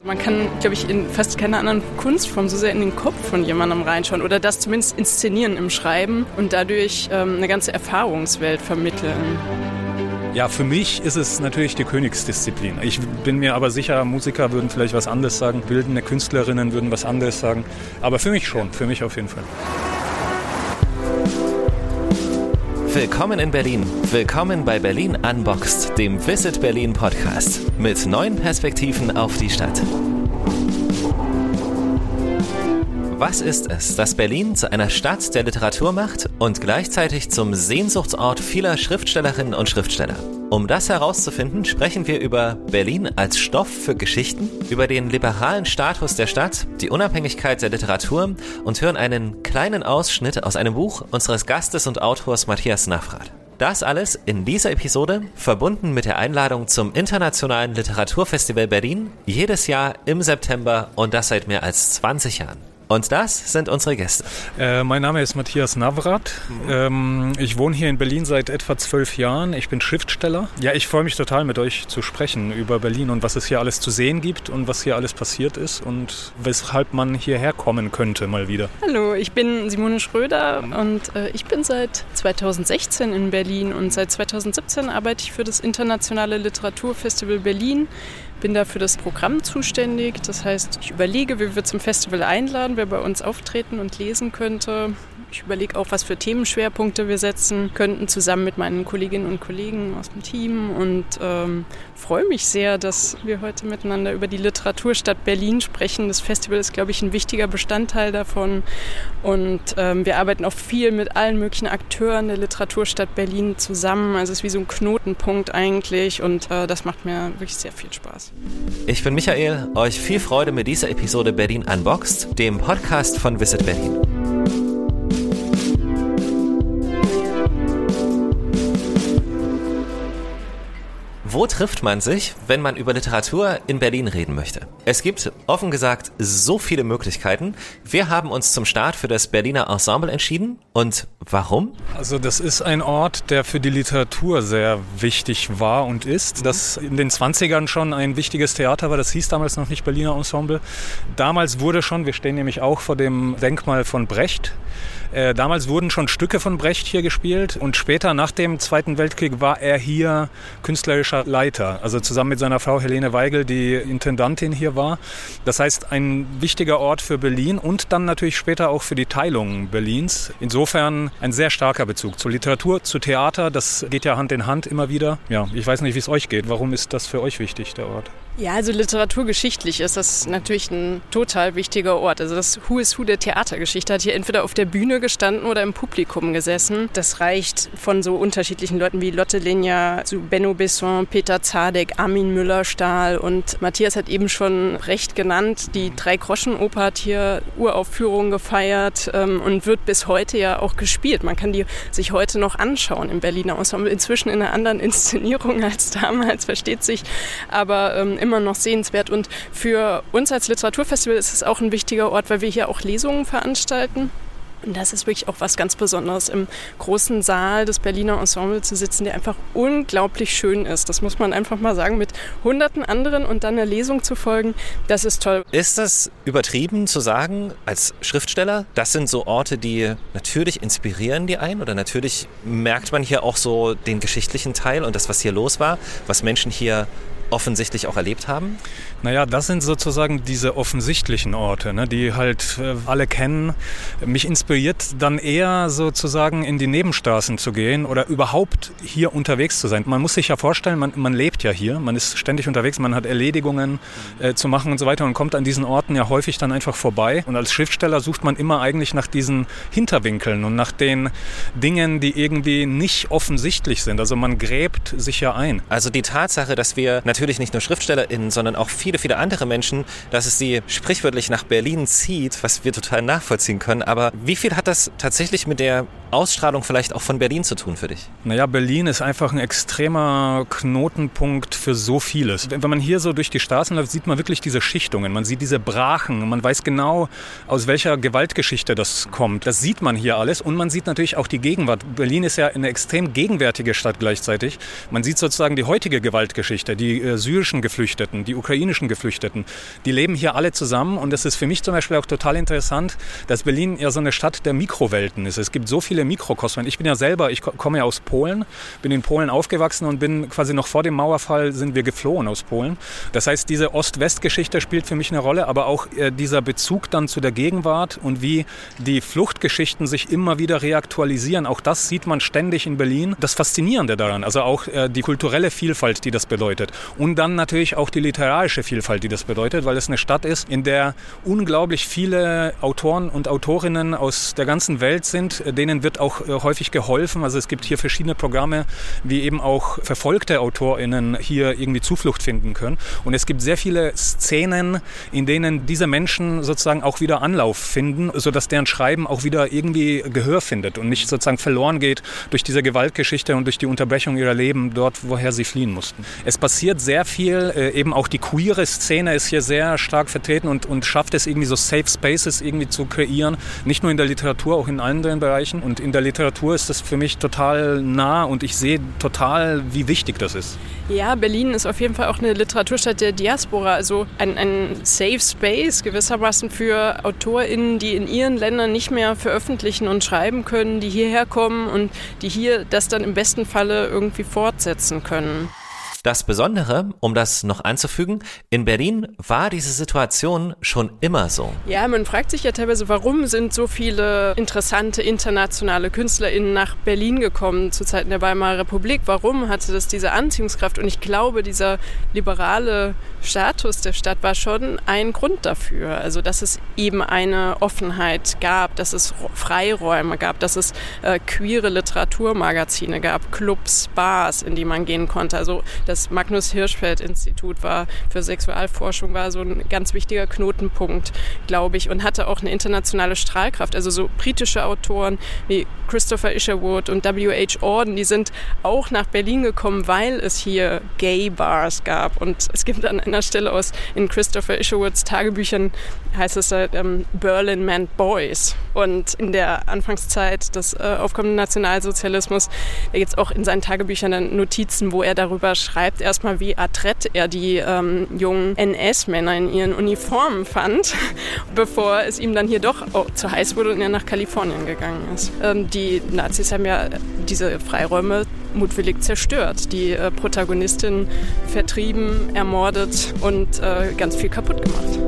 Man kann, glaube ich, in fast keiner anderen Kunstform so sehr in den Kopf von jemandem reinschauen oder das zumindest inszenieren im Schreiben und dadurch eine ganze Erfahrungswelt vermitteln. Ja, für mich ist es natürlich die Königsdisziplin. Ich bin mir aber sicher, Musiker würden vielleicht was anderes sagen, bildende Künstlerinnen würden was anderes sagen. Aber für mich schon, für mich auf jeden Fall. Willkommen in Berlin. Willkommen bei Berlin Unboxed, dem Visit Berlin Podcast mit neuen Perspektiven auf die Stadt. Was ist es, das Berlin zu einer Stadt der Literatur macht und gleichzeitig zum Sehnsuchtsort vieler Schriftstellerinnen und Schriftsteller? Um das herauszufinden, sprechen wir über Berlin als Stoff für Geschichten, über den liberalen Status der Stadt, die Unabhängigkeit der Literatur und hören einen kleinen Ausschnitt aus einem Buch unseres Gastes und Autors Matthias Navrath. Das alles in dieser Episode, verbunden mit der Einladung zum Internationalen Literaturfestival Berlin, jedes Jahr im September und das seit mehr als 20 Jahren. Und das sind unsere Gäste. Mein Name ist Matthias Navrath. Ich wohne hier in Berlin seit etwa 12 Jahren. Ich bin Schriftsteller. Ja, ich freue mich total, mit euch zu sprechen über Berlin und was es hier alles zu sehen gibt und was hier alles passiert ist und weshalb man hierher kommen könnte mal wieder. Hallo, ich bin Simone Schröder und ich bin seit 2016 in Berlin und seit 2017 arbeite ich für das Internationale Literaturfestival Berlin. Bin da für das Programm zuständig. Das heißt, ich überlege, wie wir zum Festival einladen, wer bei uns auftreten und lesen könnte. Ich überlege auch, was für Themenschwerpunkte wir setzen könnten, zusammen mit meinen Kolleginnen und Kollegen aus dem Team. Und freue mich sehr, dass wir heute miteinander über die Literaturstadt Berlin sprechen. Das Festival ist, glaube ich, ein wichtiger Bestandteil davon. Und wir arbeiten auch viel mit allen möglichen Akteuren der Literaturstadt Berlin zusammen. Also es ist wie so ein Knotenpunkt eigentlich. Und das macht mir wirklich sehr viel Spaß. Ich bin Michael. Euch viel Freude mit dieser Episode Berlin Unboxed, dem Podcast von Visit Berlin. Wo trifft man sich, wenn man über Literatur in Berlin reden möchte? Es gibt, offen gesagt, so viele Möglichkeiten. Wir haben uns zum Start für das Berliner Ensemble entschieden. Und warum? Also das ist ein Ort, der für die Literatur sehr wichtig war und ist. Das in den 20ern schon ein wichtiges Theater war. Das hieß damals noch nicht Berliner Ensemble. Damals wurde schon, wir stehen nämlich auch vor dem Denkmal von Brecht. Damals wurden schon Stücke von Brecht hier gespielt und später, nach dem Zweiten Weltkrieg, war er hier künstlerischer Leiter, also zusammen mit seiner Frau Helene Weigel, die Intendantin hier war. Das heißt, ein wichtiger Ort für Berlin und dann natürlich später auch für die Teilung Berlins. Insofern ein sehr starker Bezug zur Literatur, zu Theater, das geht ja Hand in Hand immer wieder. Ja, ich weiß nicht, wie es euch geht. Warum ist das für euch wichtig, der Ort? Ja, also literaturgeschichtlich ist das natürlich ein total wichtiger Ort. Also das Who is Who der Theatergeschichte hat hier entweder auf der Bühne gestanden oder im Publikum gesessen. Das reicht von so unterschiedlichen Leuten wie Lotte Lenya zu Benno Besson, Peter Zadek, Armin Müller-Stahl und Matthias hat eben schon Brecht genannt. Die Drei-Groschen-Oper hat hier Uraufführungen gefeiert und wird bis heute ja auch gespielt. Man kann die sich heute noch anschauen im Berliner Ensemble. Inzwischen in einer anderen Inszenierung als damals, versteht sich, aber immer noch sehenswert. Und für uns als Literaturfestival ist es auch ein wichtiger Ort, weil wir hier auch Lesungen veranstalten. Und das ist wirklich auch was ganz Besonderes, im großen Saal des Berliner Ensemble zu sitzen, der einfach unglaublich schön ist. Das muss man einfach mal sagen, mit hunderten anderen und dann einer Lesung zu folgen, das ist toll. Ist das übertrieben zu sagen, als Schriftsteller, das sind so Orte, die natürlich inspirieren die einen oder natürlich merkt man hier auch so den geschichtlichen Teil und das, was hier los war, was Menschen hier offensichtlich auch erlebt haben? Naja, das sind sozusagen diese offensichtlichen Orte, ne, die halt alle kennen. Mich inspiriert dann eher sozusagen in die Nebenstraßen zu gehen oder überhaupt hier unterwegs zu sein. Man muss sich ja vorstellen, man lebt ja hier, man ist ständig unterwegs, man hat Erledigungen zu machen und so weiter und kommt an diesen Orten ja häufig dann einfach vorbei. Und als Schriftsteller sucht man immer eigentlich nach diesen Hinterwinkeln und nach den Dingen, die irgendwie nicht offensichtlich sind. Also man gräbt sich ja ein. Also die Tatsache, dass wir natürlich nicht nur SchriftstellerInnen, sondern auch viele, viele andere Menschen, dass es sie sprichwörtlich nach Berlin zieht, was wir total nachvollziehen können. Aber wie viel hat das tatsächlich mit der Ausstrahlung vielleicht auch von Berlin zu tun für dich? Naja, Berlin ist einfach ein extremer Knotenpunkt für so vieles. Wenn man hier so durch die Straßen läuft, sieht man wirklich diese Schichtungen, man sieht diese Brachen, man weiß genau, aus welcher Gewaltgeschichte das kommt. Das sieht man hier alles und man sieht natürlich auch die Gegenwart. Berlin ist ja eine extrem gegenwärtige Stadt gleichzeitig. Man sieht sozusagen die heutige Gewaltgeschichte, die syrischen Geflüchteten, die ukrainischen Geflüchteten, die leben hier alle zusammen und das ist für mich zum Beispiel auch total interessant, dass Berlin ja so eine Stadt der Mikrowelten ist. Es gibt so viele Mikrokosmen. Ich komme ja aus Polen, bin in Polen aufgewachsen und bin quasi noch vor dem Mauerfall sind wir geflohen aus Polen. Das heißt, diese Ost-West-Geschichte spielt für mich eine Rolle, aber auch dieser Bezug dann zu der Gegenwart und wie die Fluchtgeschichten sich immer wieder reaktualisieren. Auch das sieht man ständig in Berlin. Das Faszinierende daran, also auch die kulturelle Vielfalt, die das bedeutet. Und dann natürlich auch die literarische Vielfalt, die das bedeutet, weil es eine Stadt ist, in der unglaublich viele Autoren und Autorinnen aus der ganzen Welt sind, denen wird auch häufig geholfen. Also es gibt hier verschiedene Programme, wie eben auch verfolgte AutorInnen hier irgendwie Zuflucht finden können. Und es gibt sehr viele Szenen, in denen diese Menschen sozusagen auch wieder Anlauf finden, sodass deren Schreiben auch wieder irgendwie Gehör findet und nicht sozusagen verloren geht durch diese Gewaltgeschichte und durch die Unterbrechung ihrer Leben dort, woher sie fliehen mussten. Es passiert sehr viel, eben auch die queere Szene ist hier sehr stark vertreten und schafft es irgendwie so Safe Spaces irgendwie zu kreieren, nicht nur in der Literatur, auch in anderen Bereichen. Und in der Literatur ist das für mich total nah und ich sehe total, wie wichtig das ist. Ja, Berlin ist auf jeden Fall auch eine Literaturstadt der Diaspora, also ein Safe Space gewissermaßen für AutorInnen, die in ihren Ländern nicht mehr veröffentlichen und schreiben können, die hierher kommen und die hier das dann im besten Falle irgendwie fortsetzen können. Das Besondere, um das noch anzufügen, in Berlin war diese Situation schon immer so. Ja, man fragt sich ja teilweise, warum sind so viele interessante internationale KünstlerInnen nach Berlin gekommen zu Zeiten der Weimarer Republik? Warum hatte das diese Anziehungskraft? Und ich glaube, dieser liberale Status der Stadt war schon ein Grund dafür. Also, dass es eben eine Offenheit gab, dass es Freiräume gab, dass es queere Literaturmagazine gab, Clubs, Bars, in die man gehen konnte. Also, das Magnus-Hirschfeld-Institut für Sexualforschung war so ein ganz wichtiger Knotenpunkt, glaube ich, und hatte auch eine internationale Strahlkraft. Also so britische Autoren wie Christopher Isherwood und W.H. Auden, die sind auch nach Berlin gekommen, weil es hier Gay-Bars gab. Und es gibt an einer Stelle in Christopher Isherwoods Tagebüchern, heißt es Berlin meant boys. Und in der Anfangszeit des aufkommenden Nationalsozialismus, da gibt es auch in seinen Tagebüchern dann Notizen, wo er darüber schreibt, erstmal wie adrett er die jungen NS-Männer in ihren Uniformen fand, bevor es ihm dann hier doch zu heiß wurde und er nach Kalifornien gegangen ist. Die Nazis haben ja diese Freiräume mutwillig zerstört, die Protagonistin vertrieben, ermordet und ganz viel kaputt gemacht.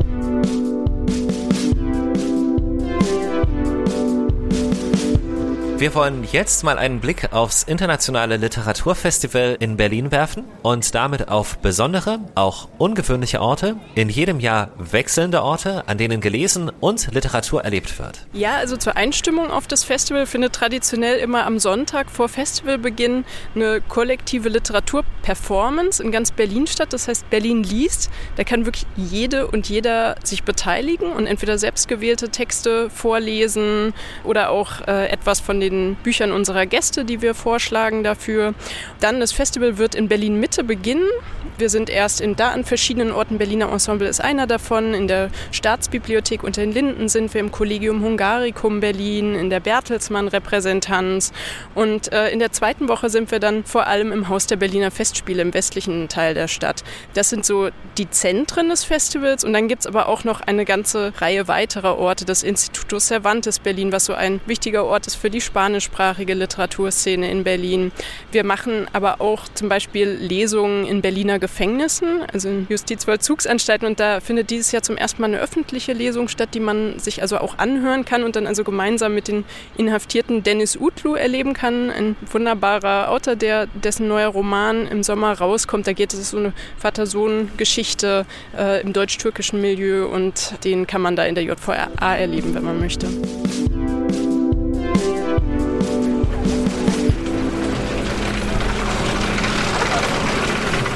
Wir wollen jetzt mal einen Blick aufs Internationale Literaturfestival in Berlin werfen und damit auf besondere, auch ungewöhnliche Orte, in jedem Jahr wechselnde Orte, an denen gelesen und Literatur erlebt wird. Ja, also zur Einstimmung auf das Festival findet traditionell immer am Sonntag vor Festivalbeginn eine kollektive Literaturperformance in ganz Berlin statt. Das heißt, Berlin liest. Da kann wirklich jede und jeder sich beteiligen und entweder selbstgewählte Texte vorlesen oder auch etwas von den Büchern unserer Gäste, die wir vorschlagen dafür. Dann das Festival wird in Berlin-Mitte beginnen. Wir sind erst an verschiedenen Orten. Berliner Ensemble ist einer davon. In der Staatsbibliothek unter den Linden sind wir, im Collegium Hungaricum Berlin, in der Bertelsmann-Repräsentanz. Und in der zweiten Woche sind wir dann vor allem im Haus der Berliner Festspiele im westlichen Teil der Stadt. Das sind so die Zentren des Festivals. Und dann gibt es aber auch noch eine ganze Reihe weiterer Orte. Das Instituto Cervantes Berlin, was so ein wichtiger Ort ist für die spanischsprachige Literaturszene in Berlin. Wir machen aber auch zum Beispiel Lesungen in Berliner Gefängnissen, also in Justizvollzugsanstalten. Und da findet dieses Jahr zum ersten Mal eine öffentliche Lesung statt, die man sich also auch anhören kann und dann also gemeinsam mit den Inhaftierten Deniz Utlu erleben kann. Ein wunderbarer Autor, dessen neuer Roman im Sommer rauskommt. Da geht es so eine Vater-Sohn-Geschichte im deutsch-türkischen Milieu und den kann man da in der JVA erleben, wenn man möchte.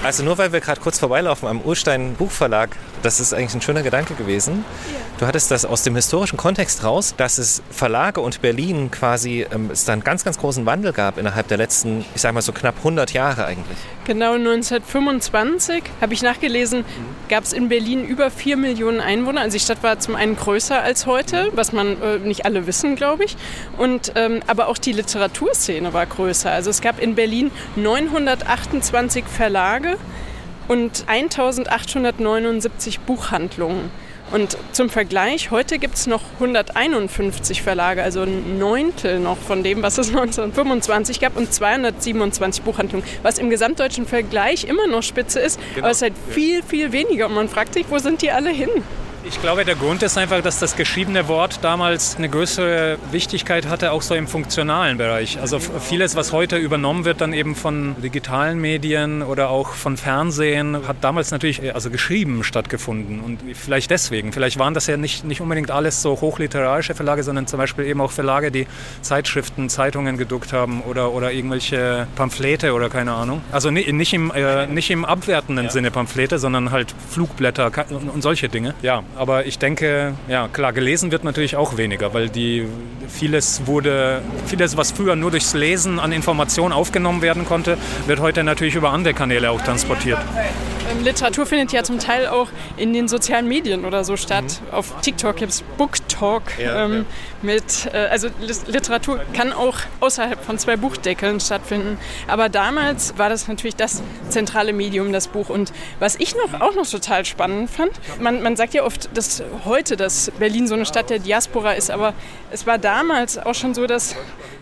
Also nur weil wir gerade kurz vorbeilaufen am Ullstein Buchverlag, das ist eigentlich ein schöner Gedanke gewesen. Ja. Du hattest das aus dem historischen Kontext raus, dass es Verlage und Berlin quasi, es da einen ganz, ganz großen Wandel gab innerhalb der letzten, ich sag mal so knapp 100 Jahre eigentlich. Genau, 1925, habe ich nachgelesen, gab es in Berlin über 4 Millionen Einwohner. Also die Stadt war zum einen größer als heute, was man nicht alle wissen, glaube ich. Und, aber auch die Literaturszene war größer. Also es gab in Berlin 928 Verlage und 1879 Buchhandlungen. Und zum Vergleich, heute gibt es noch 151 Verlage, also ein Neuntel noch von dem, was es 1925 gab und 227 Buchhandlungen, was im gesamtdeutschen Vergleich immer noch Spitze ist, genau. Aber es ist halt viel, viel weniger und man fragt sich, wo sind die alle hin? Ich glaube, der Grund ist einfach, dass das geschriebene Wort damals eine größere Wichtigkeit hatte, auch so im funktionalen Bereich. Also vieles, was heute übernommen wird, dann eben von digitalen Medien oder auch von Fernsehen, hat damals natürlich geschrieben stattgefunden. Und vielleicht deswegen. Vielleicht waren das ja nicht unbedingt alles so hochliterarische Verlage, sondern zum Beispiel eben auch Verlage, die Zeitschriften, Zeitungen gedruckt haben oder irgendwelche Pamphlete oder keine Ahnung. Also nicht im abwertenden Sinne Pamphlete, sondern halt Flugblätter und solche Dinge. Ja. Aber ich denke, ja klar, gelesen wird natürlich auch weniger, weil vieles, was früher nur durchs Lesen an Informationen aufgenommen werden konnte, wird heute natürlich über andere Kanäle auch transportiert. Literatur findet ja zum Teil auch in den sozialen Medien oder so statt. Auf TikTok gibt es Booktalk. Also Literatur kann auch außerhalb von 2 Buchdeckeln stattfinden. Aber damals war das natürlich das zentrale Medium, das Buch. Und was ich auch noch total spannend fand, man sagt ja oft, dass Berlin so eine Stadt der Diaspora ist, aber es war damals auch schon so, dass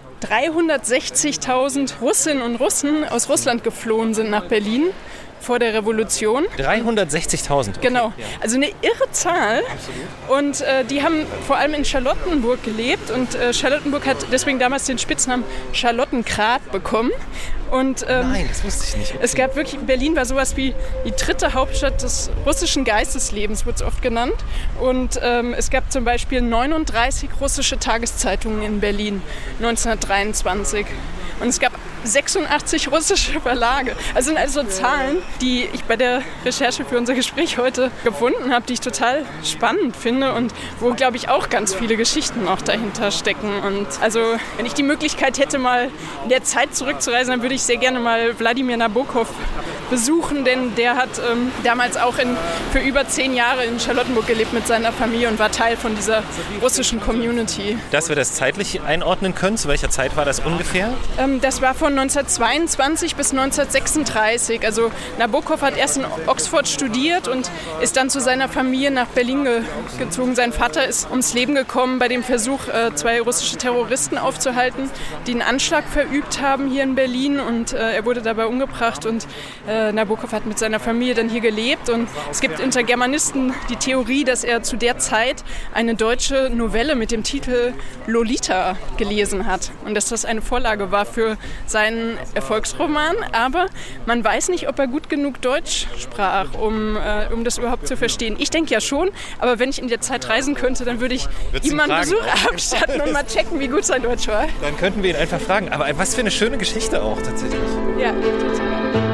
360.000 Russinnen und Russen aus Russland geflohen sind nach Berlin vor der Revolution. 360.000? Okay. Genau, also eine irre Zahl. Und die haben vor allem in Charlottenburg gelebt und Charlottenburg hat deswegen damals den Spitznamen Charlottengrad bekommen. Und, nein, das wusste ich nicht. Okay. Es gab wirklich, Berlin war sowas wie die 3. Hauptstadt des russischen Geisteslebens, wird es oft genannt. Und es gab zum Beispiel 39 russische Tageszeitungen in Berlin 1923. Und es gab 86 russische Verlage. Das sind also Zahlen, die ich bei der Recherche für unser Gespräch heute gefunden habe, die ich total spannend finde und wo, glaube ich, auch ganz viele Geschichten auch dahinter stecken. Und also, wenn ich die Möglichkeit hätte, mal in der Zeit zurückzureisen, dann würde ich sehr gerne mal Wladimir Nabokov besuchen, denn der hat damals auch für über 10 Jahre in Charlottenburg gelebt mit seiner Familie und war Teil von dieser russischen Community. Dass wir das zeitlich einordnen können, zu welcher Zeit war das ungefähr? Das war von 1922 bis 1936. Also Nabokov hat erst in Oxford studiert und ist dann zu seiner Familie nach Berlin gezogen. Sein Vater ist ums Leben gekommen bei dem Versuch, 2 russische Terroristen aufzuhalten, die einen Anschlag verübt haben hier in Berlin und er wurde dabei umgebracht und Nabokov hat mit seiner Familie dann hier gelebt und es gibt unter Germanisten die Theorie, dass er zu der Zeit eine deutsche Novelle mit dem Titel Lolita gelesen hat und dass das eine Vorlage war für seinen Erfolgsroman, aber man weiß nicht, ob er gut genug Deutsch sprach, um das überhaupt zu verstehen. Ich denke ja schon, aber wenn ich in der Zeit reisen könnte, dann würde ich ihm mal einen Besuch abstatten und mal checken, wie gut sein Deutsch war. Dann könnten wir ihn einfach fragen. Aber was für eine schöne Geschichte auch tatsächlich. Ja, total.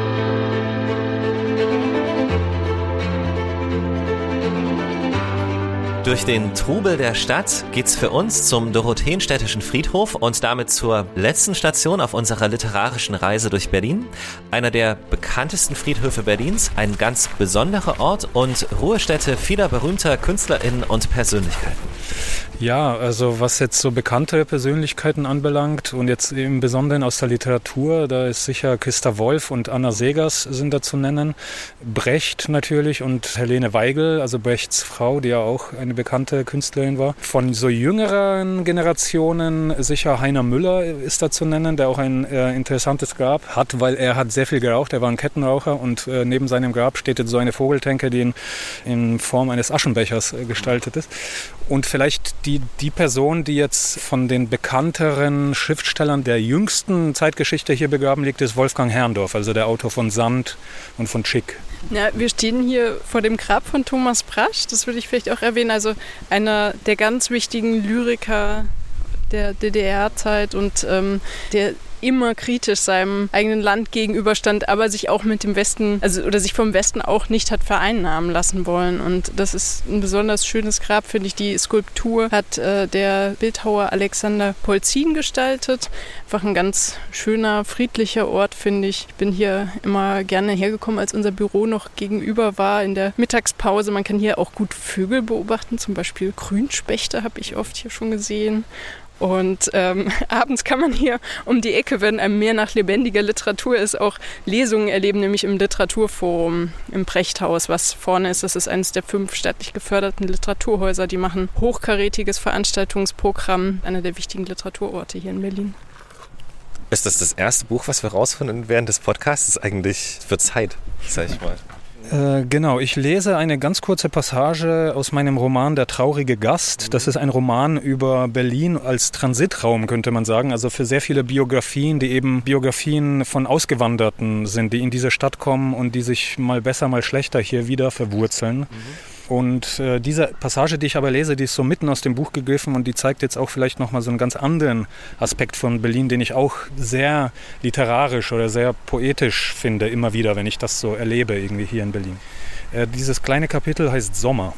Durch den Trubel der Stadt geht's für uns zum Dorotheenstädtischen Friedhof und damit zur letzten Station auf unserer literarischen Reise durch Berlin. Einer der bekanntesten Friedhöfe Berlins, ein ganz besonderer Ort und Ruhestätte vieler berühmter KünstlerInnen und Persönlichkeiten. Ja, also was jetzt so bekannte Persönlichkeiten anbelangt und jetzt im Besonderen aus der Literatur, da ist sicher Christa Wolf und Anna Seghers sind da zu nennen. Brecht natürlich und Helene Weigel, also Brechts Frau, die ja auch eine bekannte Künstlerin war. Von so jüngeren Generationen sicher Heiner Müller ist da zu nennen, der auch ein interessantes Grab hat, weil er hat sehr viel geraucht, er war ein Kettenraucher und neben seinem Grab steht jetzt so eine Vogeltänke, die in Form eines Aschenbechers gestaltet ist. Und vielleicht die Person, die jetzt von den bekannteren Schriftstellern der jüngsten Zeitgeschichte hier begraben liegt, ist Wolfgang Herrndorff, also der Autor von Sand und von Schick. Ja, wir stehen hier vor dem Grab von Thomas Brasch, das würde ich vielleicht auch erwähnen, also einer der ganz wichtigen Lyriker der DDR-Zeit und der immer kritisch seinem eigenen Land gegenüberstand, aber sich auch mit dem Westen, oder sich vom Westen auch nicht hat vereinnahmen lassen wollen. Und das ist ein besonders schönes Grab, finde ich. Die Skulptur hat der Bildhauer Alexander Polzin gestaltet. Einfach ein ganz schöner, friedlicher Ort, finde ich. Ich bin hier immer gerne hergekommen, als unser Büro noch gegenüber war in der Mittagspause. Man kann hier auch gut Vögel beobachten, zum Beispiel Grünspechte habe ich oft hier schon gesehen. Und abends kann man hier um die Ecke, wenn einem mehr nach lebendiger Literatur ist, auch Lesungen erleben, nämlich im Literaturforum im Prechthaus, was vorne ist. Das ist eines der 5 staatlich geförderten Literaturhäuser. Die machen hochkarätiges Veranstaltungsprogramm, einer der wichtigen Literaturorte hier in Berlin. Ist das erste Buch, was wir rausfinden während des Podcasts? Eigentlich für Zeit, sag ich mal. Genau, ich lese eine ganz kurze Passage aus meinem Roman Der traurige Gast. Das ist ein Roman über Berlin als Transitraum, könnte man sagen. Also für sehr viele Biografien, die eben Biografien von Ausgewanderten sind, die in diese Stadt kommen und die sich mal besser, mal schlechter hier wieder verwurzeln. Und diese Passage, die ich aber lese, die ist so mitten aus dem Buch gegriffen und die zeigt jetzt auch vielleicht nochmal so einen ganz anderen Aspekt von Berlin, den ich auch sehr literarisch oder sehr poetisch finde, immer wieder, wenn ich das so erlebe irgendwie hier in Berlin. Dieses kleine Kapitel heißt Sommer.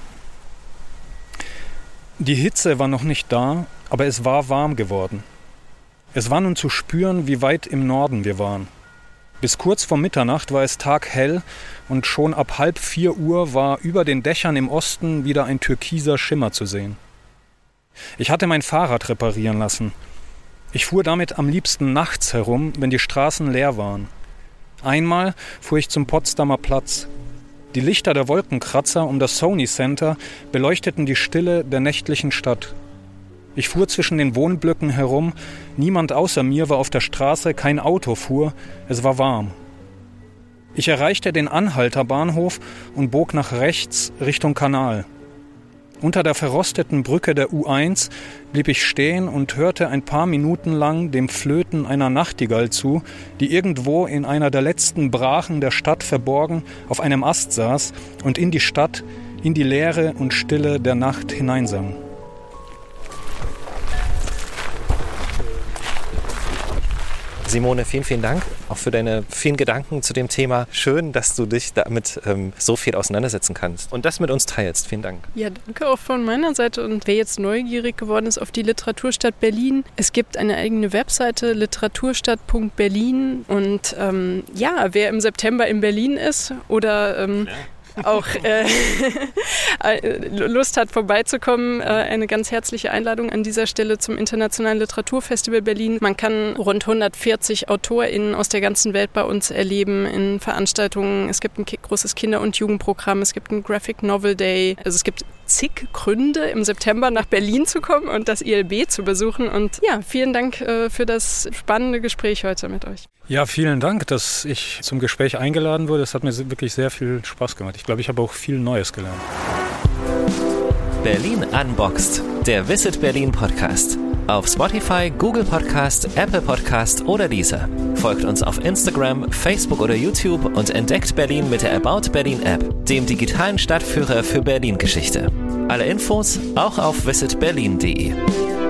Die Hitze war noch nicht da, aber es war warm geworden. Es war nun zu spüren, wie weit im Norden wir waren. Bis kurz vor Mitternacht war es taghell und schon ab 3:30 Uhr war über den Dächern im Osten wieder ein türkiser Schimmer zu sehen. Ich hatte mein Fahrrad reparieren lassen. Ich fuhr damit am liebsten nachts herum, wenn die Straßen leer waren. Einmal fuhr ich zum Potsdamer Platz. Die Lichter der Wolkenkratzer um das Sony Center beleuchteten die Stille der nächtlichen Stadt. Ich fuhr zwischen den Wohnblöcken herum, niemand außer mir war auf der Straße, kein Auto fuhr, es war warm. Ich erreichte den Anhalter Bahnhof und bog nach rechts Richtung Kanal. Unter der verrosteten Brücke der U1 blieb ich stehen und hörte ein paar Minuten lang dem Flöten einer Nachtigall zu, die irgendwo in einer der letzten Brachen der Stadt verborgen auf einem Ast saß und in die Stadt, in die Leere und Stille der Nacht hineinsang. Simone, vielen, vielen Dank auch für deine vielen Gedanken zu dem Thema. Schön, dass du dich damit so viel auseinandersetzen kannst und das mit uns teilst. Vielen Dank. Ja, danke auch von meiner Seite. Und wer jetzt neugierig geworden ist auf die Literaturstadt Berlin, es gibt eine eigene Webseite, literaturstadt.berlin. Und wer im September in Berlin ist oder auch Lust hat, vorbeizukommen, eine ganz herzliche Einladung an dieser Stelle zum Internationalen Literaturfestival Berlin. Man kann rund 140 AutorInnen aus der ganzen Welt bei uns erleben in Veranstaltungen. Es gibt ein großes Kinder- und Jugendprogramm, es gibt einen Graphic Novel Day. Also es gibt zig Gründe, im September nach Berlin zu kommen und das ILB zu besuchen. Und ja, vielen Dank für das spannende Gespräch heute mit euch. Ja, vielen Dank, dass ich zum Gespräch eingeladen wurde. Es hat mir wirklich sehr viel Spaß gemacht. Ich glaube, ich habe auch viel Neues gelernt. Berlin Unboxed, der Visit Berlin Podcast. Auf Spotify, Google Podcast, Apple Podcast oder Deezer. Folgt uns auf Instagram, Facebook oder YouTube und entdeckt Berlin mit der About Berlin App, dem digitalen Stadtführer für Berlin-Geschichte. Alle Infos auch auf visitberlin.de.